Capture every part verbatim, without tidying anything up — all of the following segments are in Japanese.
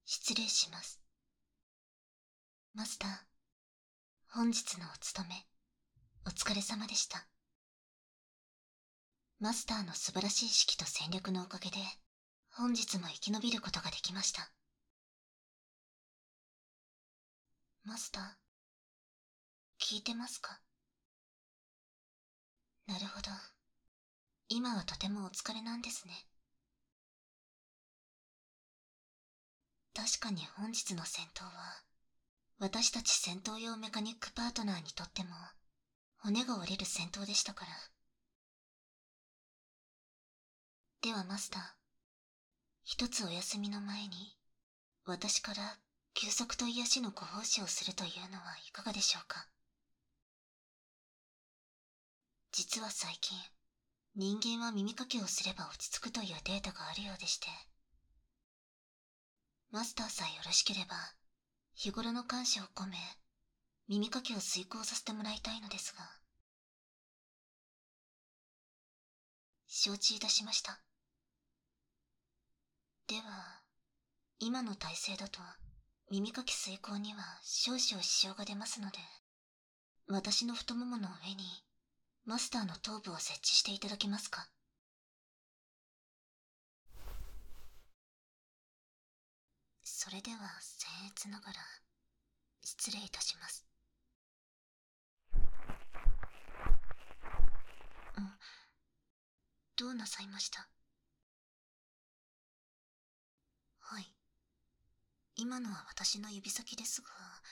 失礼します。マスター、本日のお務め、お疲れ様でした。マスターの素晴らしい指揮と戦略のおかげで、本日も生き延びることができました。マスター、聞いてますか？なるほど。今はとてもお疲れなんですね。確かに本日の戦闘は、私たち戦闘用メカニックパートナーにとっても、骨が折れる戦闘でしたから。ではマスター、一つお休みの前に、私から休息と癒しのご奉仕をするというのはいかがでしょうか。実は最近、人間は耳かきをすれば落ち着くというデータがあるようでして、マスターさえよろしければ、日頃の感謝を込め、耳かきを遂行させてもらいたいのですが。承知いたしました。では、今の体勢だと、耳かき遂行には少々支障が出ますので、私の太ももの上に、マスターの頭部を設置していただけますか。それでは僭越ながら、失礼いたします。うん、どうなさいました？はい。今のは私の指先ですが、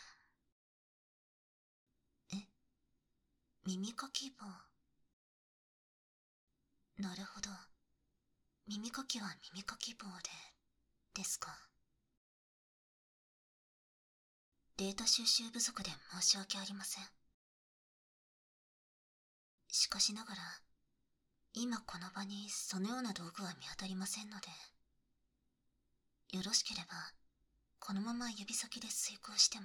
え、耳かき棒。なるほど。耳かきは耳かき棒で、ですか。データ収集不足で申し訳ありません。しかしながら、今この場にそのような道具は見当たりませんので、よろしければ、このまま指先で遂行しても。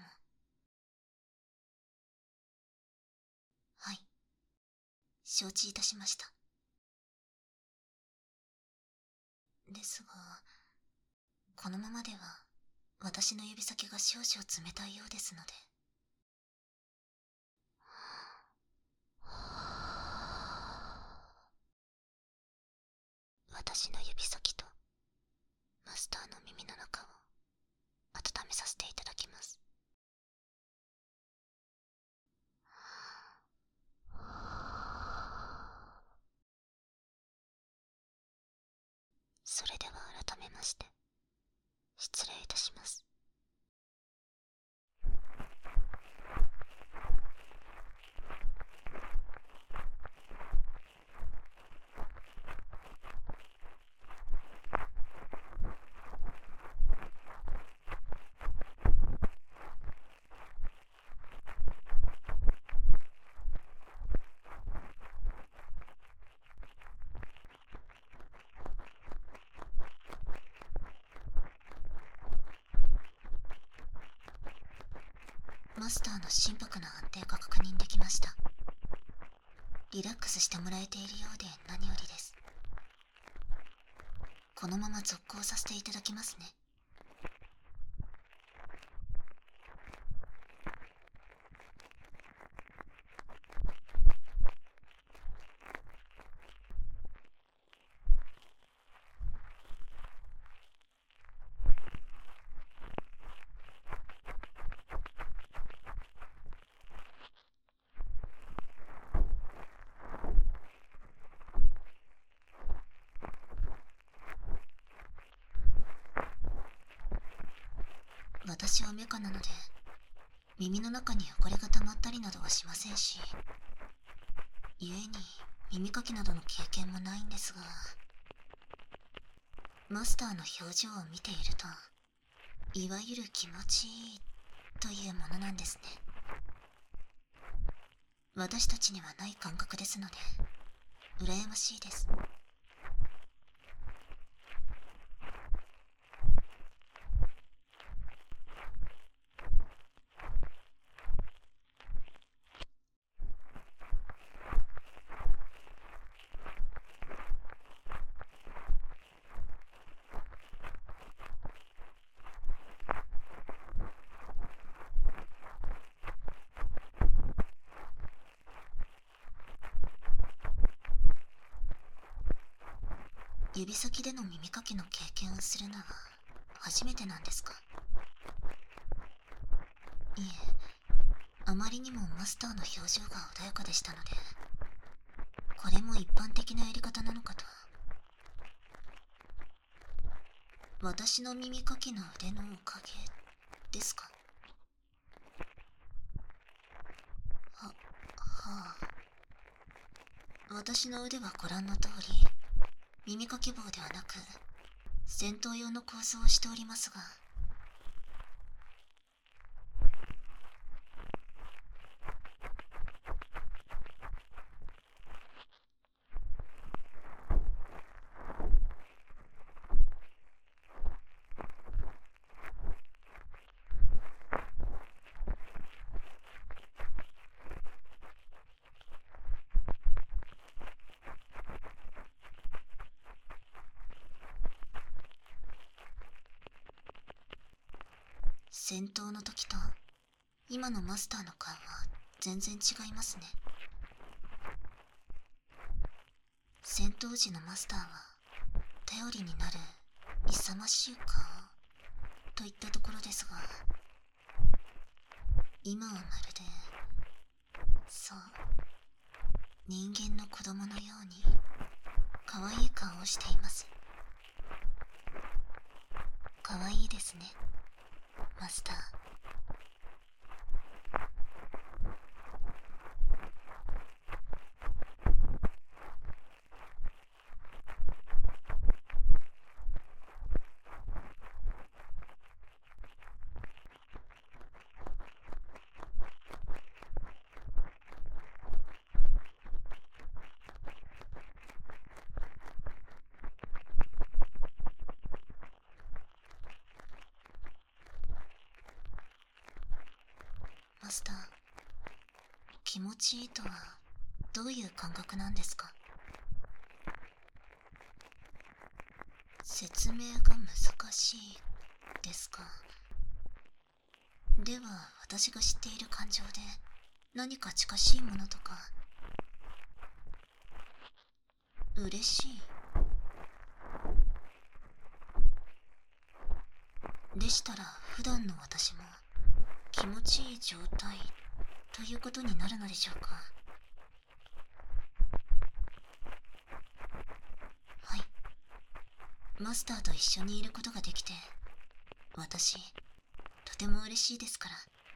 はい。承知いたしました。ですが、このままでは、私の指先が少々冷たいようですので。私の指先と、マスターの耳の中を、温めさせていただきます。それでは改めまして、失礼いたします。マスターの心拍の安定が確認できました。リラックスしてもらえているようで何よりです。このまま続行させていただきますね。私はメカなので、耳の中に汚れが溜まったりなどはしませんし、故に耳かきなどの経験もないんですが、マスターの表情を見ていると、いわゆる気持ちいいというものなんですね。私たちにはない感覚ですので、羨ましいです。 指先での耳かきの経験をするのは初めてなんですか？いえ、あまりにもマスターの表情が穏やかでしたので、これも一般的なやり方なのかと。私の耳かきの腕のおかげですか？は、はあ。私の腕はご覧の通り、耳かき棒ではなく、戦闘用の構造をしておりますが、戦闘の時と今のマスターの顔は全然違いますね。戦闘時のマスターは頼りになる勇ましい顔といったところですが、今はまるで、そう、人間の子供のように可愛い顔をしています。可愛いですね、マスター。マスター、気持ちいいとはどういう感覚なんですか？説明が難しいですか？では私が知っている感情で何か近しいものとか。嬉しいでしたら、普段の私も気持ちいい状態ということになるのでしょうか？はい、マスターと一緒にいることができて、私とても嬉しいですから。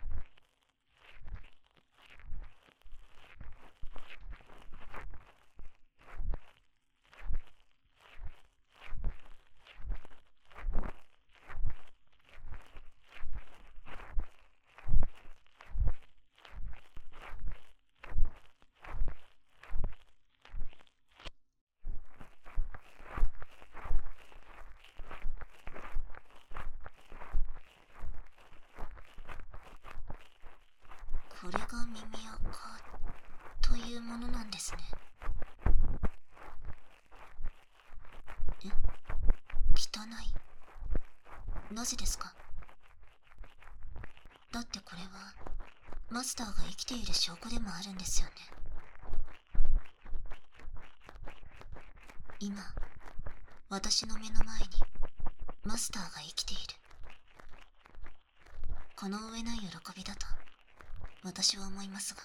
これが耳垢というものなんですね。え、汚い。なぜですか？だってこれはマスターが生きている証拠でもあるんですよね。今、私の目の前にマスターが生きている。この上ない喜びだと私は思いますが。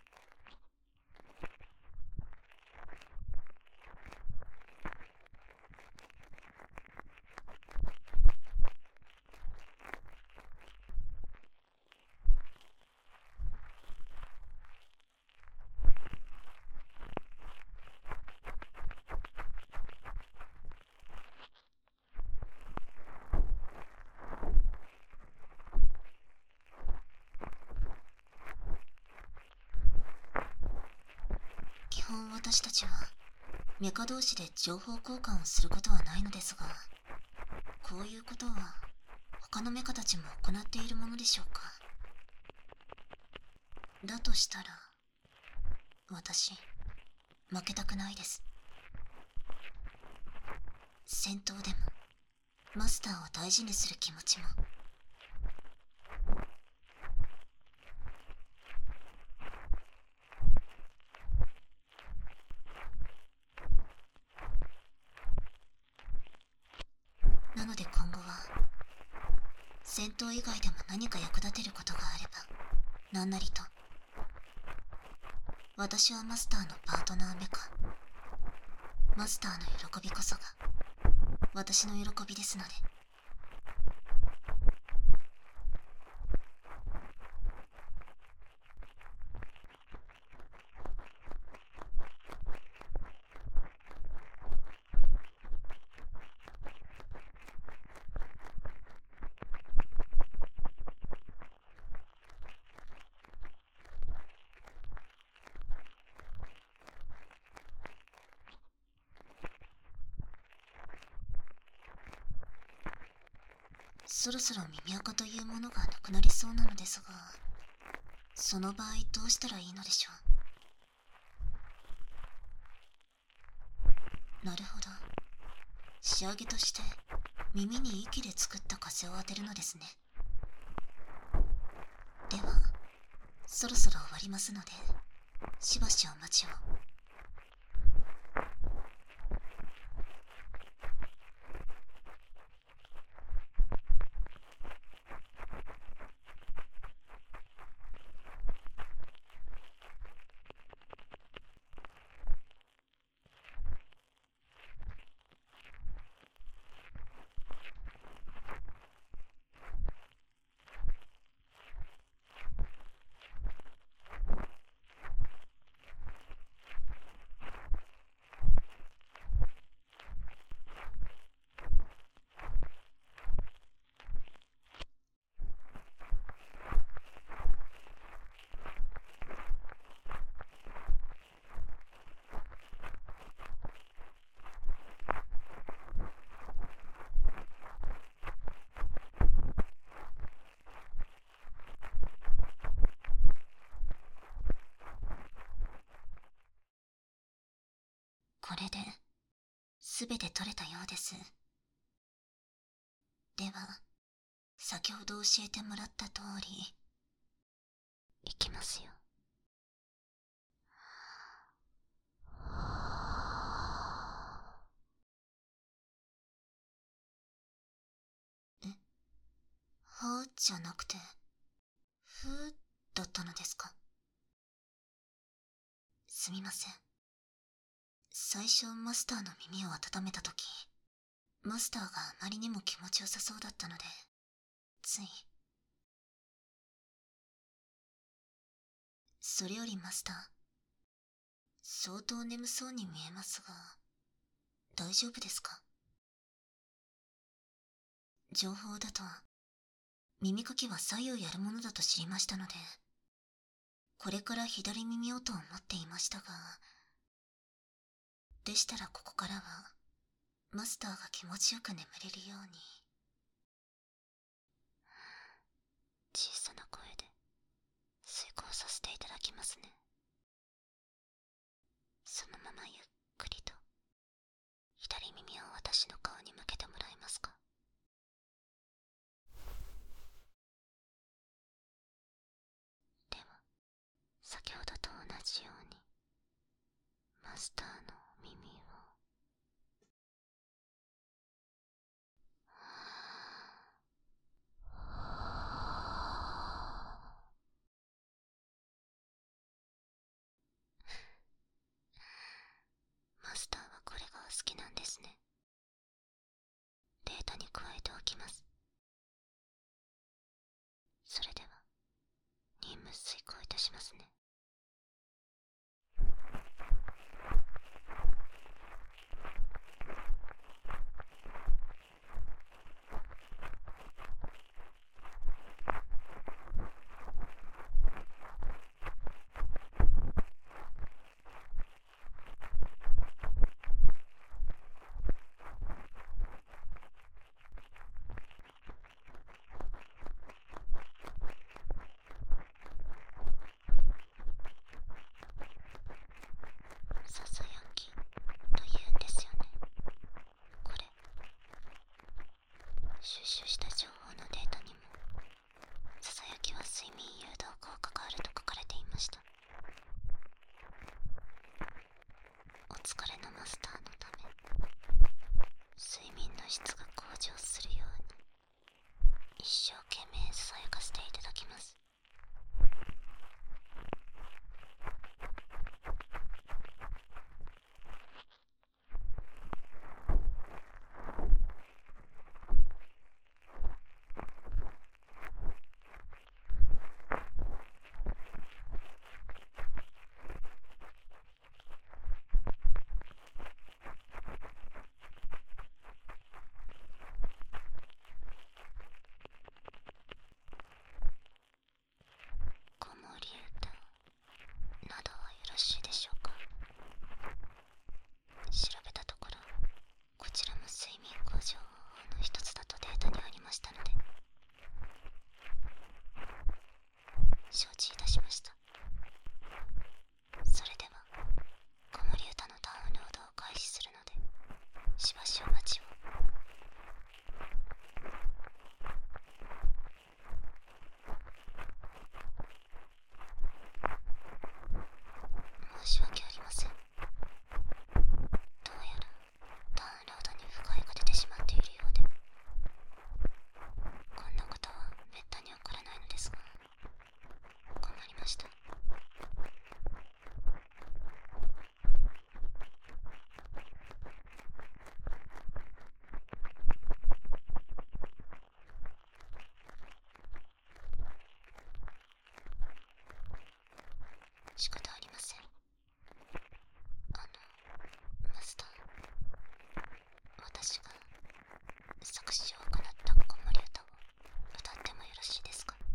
基本私たちはメカ同士で情報交換をすることはないのですが、こういうことは他のメカたちも行っているものでしょうか？だとしたら私、負けたくないです。戦闘でもマスターを大事にする気持ちも。 ので今後は戦闘以外でも何か役立てることがあれば何なりと。私はマスターのパートナーメカ。マスターの喜びこそが私の喜びですので。そろそろ耳垢というものがなくなりそうなのですが、その場合どうしたらいいのでしょう。なるほど。仕上げとして耳に息で作った風を当てるのですね。ではそろそろ終わりますので、しばしお待ちを。これで全て取れたようです。では先ほど教えてもらった通りいきますよ。え、はーじゃなくてふーだったのですか。すみません。最初マスターの耳を温めたとき、マスターがあまりにも気持ちよさそうだったので、つい。それよりマスター、相当眠そうに見えますが、大丈夫ですか。情報だと耳かきは左右やるものだと知りましたので、これから左耳をと思っていましたが、でしたらここからはマスターが気持ちよく眠れるように。小さな声で遂行させていただきますね。そのままゆっくりと左耳を私の顔に向けてもらえますか。では先ほどと同じようにマスターの耳をマスターはこれが好きなんですね。データに加えておきます。それでは任務遂行いたしますね。ささやきと言うんですよね。これ収集した情報のデータにもささやきは睡眠誘導効果があると書かれていました。お疲れのマスターのため、 睡眠の質が向上するように一生懸命さやかせていただきます。子守歌などはよろしいでしょうか。調べたところ、こちらも睡眠向上方法の一つだとデータにありましたので、承知いたしました。それでは子守歌のダウンロードを開始するので、しばしお待ちを。申し訳ありません。どうやらダウンロードに不具合が出てしまっているようで、こんなことはめったに起こらないのですが、困りました。仕方ありません。あの、マスター、私が作詞を行った子守歌を歌ってもよろしいですか。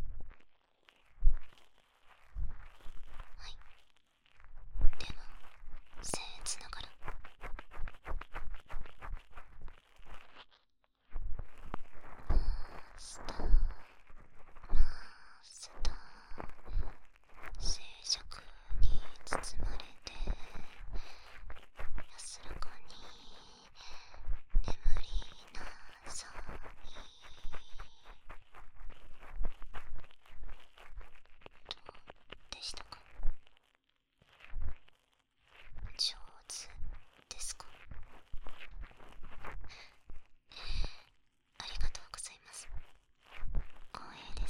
はい。では、僭越ながら。マスター、マスター、静寂に包まれて安らかに眠りなさい。どうでしたか。上手ですか。ありがとうございます。光栄です。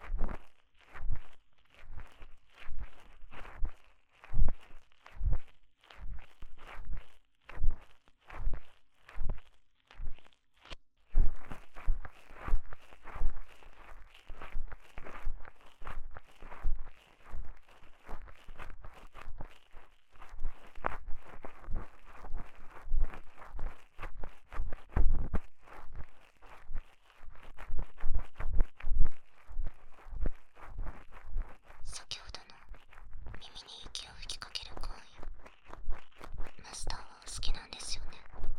先ほどの耳に息を吹きかける行為、マスターはお好きなんですよね。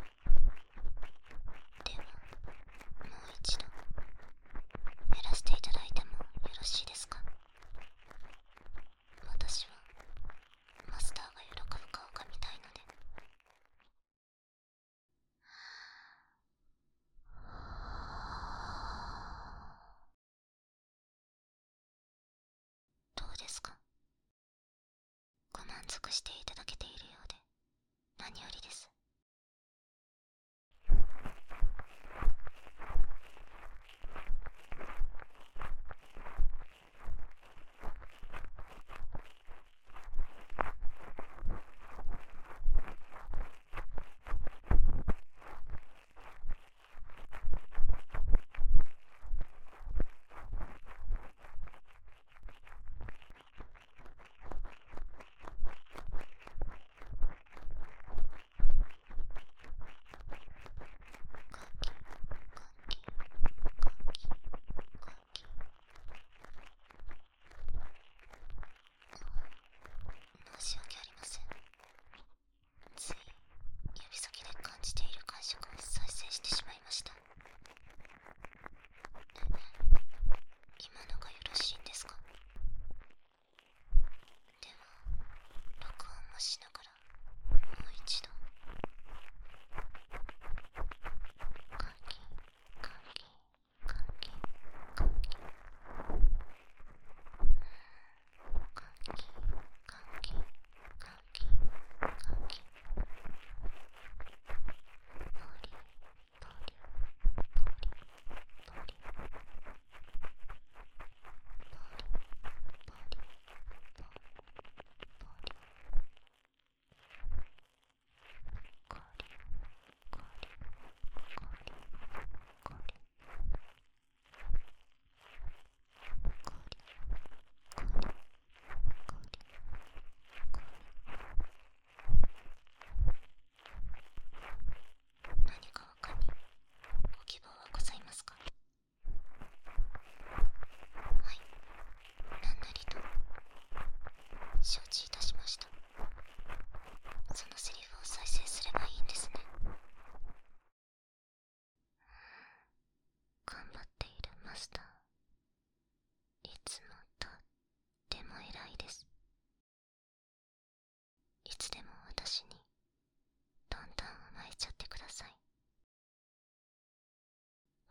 では、もう一度やらせていただいてもよろしいですか。私はマスターが喜ぶ顔が見たいので。どうですか。ご満足していただけているようで何よりです。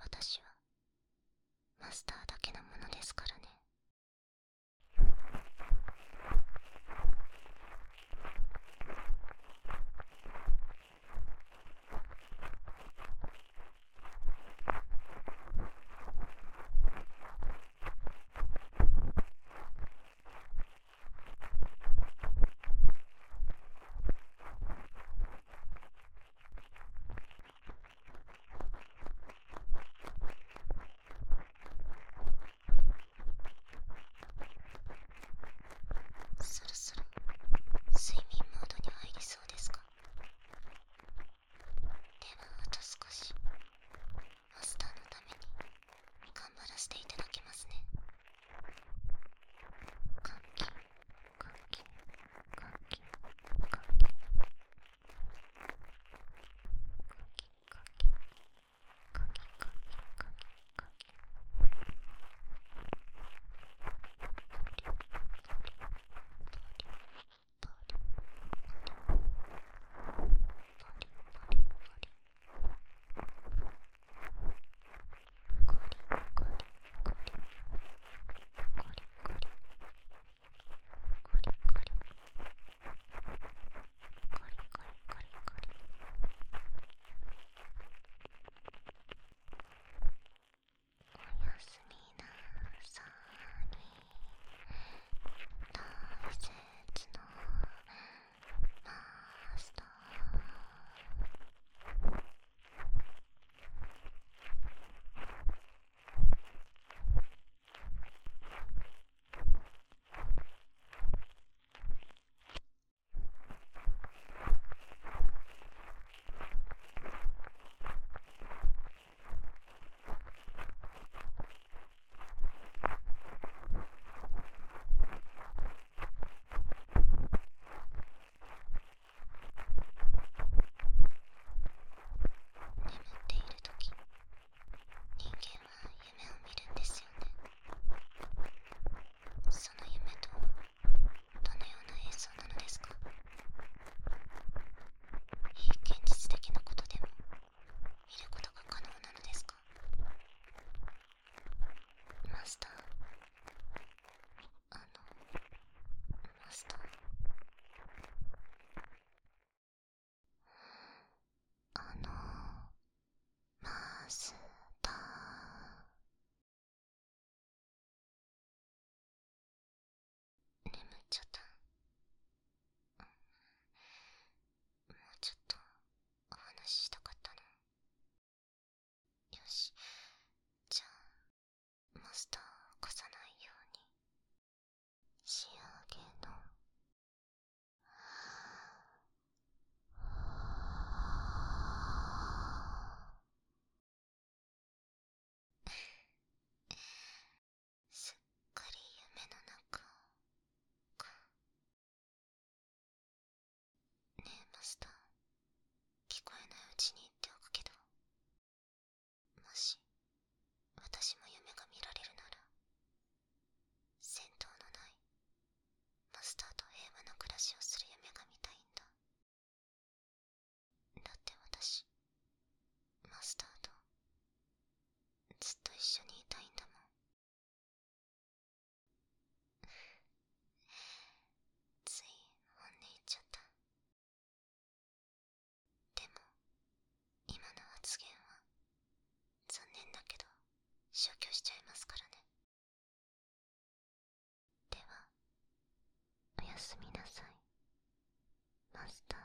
私はマスターだけのものですからね。そろそろ睡眠モードに入りそうですか？ではあと少しマスターのために頑張らせていただきますね。カキカキカキカキカキカキカキカキカキカキおやすみなさい。大切なマスター。眠っているとき、人間は夢を見るんですよね。その夢とはどのような映像なのですか？非現実的なことでも見ることが可能なのですか？マスター、あのマスター、あのマスター。眠っちゃった。もうちょっとお話ししたかったな。よし、じゃあマスターを起こさないように仕上げのすっかり夢の中か。ねえマスター、聞こえないうちに言っておくけど、もし私も夢が見られるなら、戦闘のないマスターと平和な暮らしをする夢が見たいんだ。だって私、マスターとずっと一緒にいたいんだもん。つい本音言っちゃった。でも今の発言は残念だけど消去しちゃいますからね。ではおやすみなさいマスター。